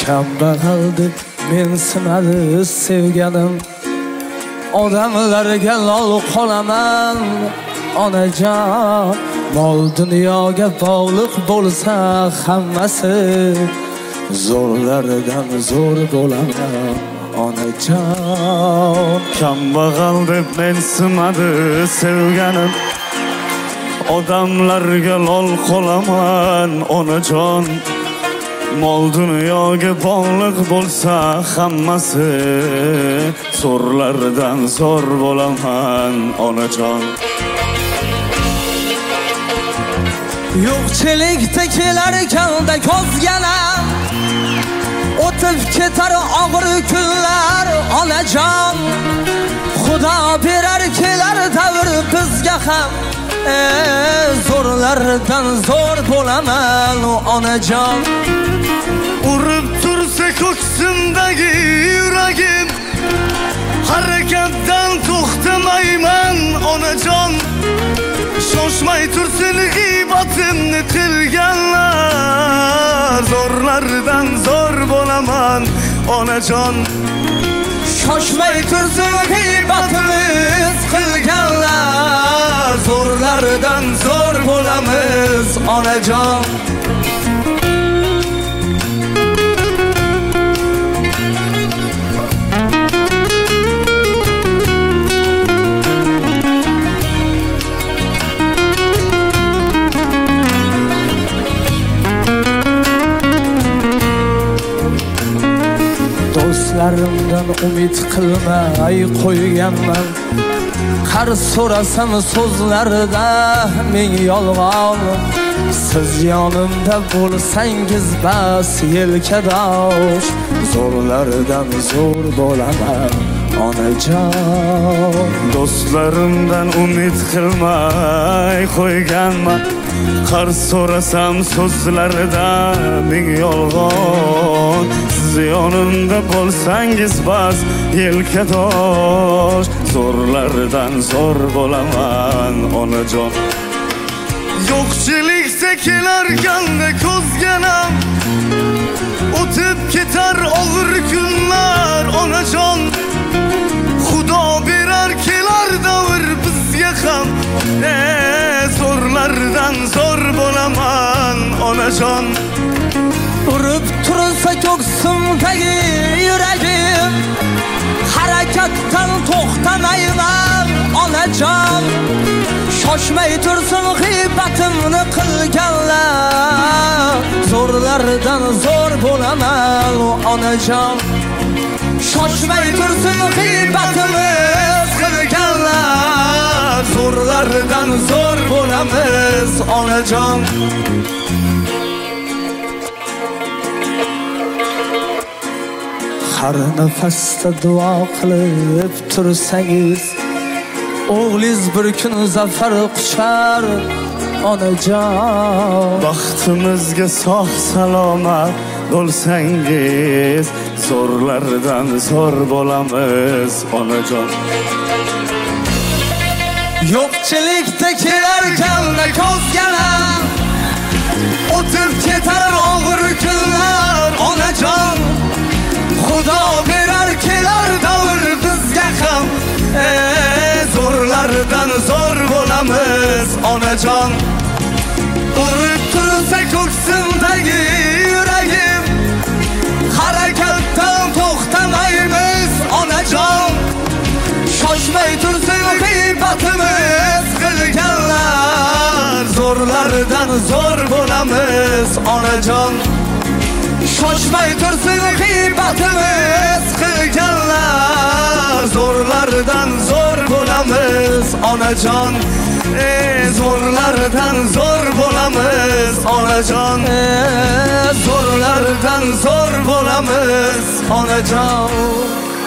kambag'al deb mensimadi sevganim, odamlarga lol qolaman onajon. Mol dunyoga bog'liq bo'lsa hammasi, zo'rlardan zo'r bo'laman onajon. Kambag'al deb mensimadi sevganim, odamlarga lol qolaman onajon. Mol dunyoga bog'liq bo'lsa hammasi, zo'rlardan zo'r bo'laman onajon. Yo'qchilikda kelar kanda ko'zgana, o'tib ketar og'ir kunlar onajon. Xudo berar kelar davr bizga ham, zo'rlardan zo'r bo'laman onajon. Urib tursa ko'ksimdagi yuragim, harakatdan to'xtamayman onajon. Shoshmay tursin g'iybatimni qilganlar, zo'rlardan zo'r bo'laman onajon. Shoshmay tursin g'iybatimiz qilganlar, zo'rlardan zo'r bo'lamiz onajon. Do'stlarimdan umid qilmay qo'yganman, qarz so'rasam so'zlarida ming yolg'on. Siz yonimda bo'lsangiz bas yelkadosh, zo'rlardan zo'r bo'laman onajon. Do'stlarimdan umid qilmay qo'yganman, qarz so'rasam so'zlarida ming yolg'on. Siz yonimda bo'lsangiz bas yelkadosh, zo'rlardan zo'r bo'laman onajon. Yo'qchilikda kelarganda ko'zganam, o'tib ketar og'ir kunlar onajon. Xudo berar kelar davr bizga ham, zo'rlardan zo'r bo'laman onajon. Urib tursa ko'ksimdagi yuragim, harakatdan to'xtamayman onajon. Shoshmay tursin g'iybatimni qilganlar, zo'rlardan zo'r bo'laman onajon. Shoshmay tursin g'iybatimiz qilganlar, zo'rlardan zo'r bo'lamiz onajon. Har nafasda duo qilib tursangiz, o'g'liz bir kun zafar quchar onajon. Baxtimizga sog' salomat bo'lsangiz, zo'rlardan zo'r bo'lamiz onajon. Yo'qchilikda kelarganda ko'zganam, o'tib ketar og'ir kunlar onajon. Xudo berar kelar davr bizga ham, zo'rlardan zo'r bo'lamiz onajon. Urib tursa ko'ksimdagi yuragim, harakatdan to'xtamaymiz onajon. Shoshmay tursin g'iybatimiz qilganlar, zo'rlardan zo'r bo'lamiz onajon. Shoshmay tursin g'iybatimiz qilganlar, zo'rlardan zo'r bo'lamiz onajon. Zo'rlardan zo'r bo'lamiz onajon. Zo'rlardan zo'r bo'lamiz onajon.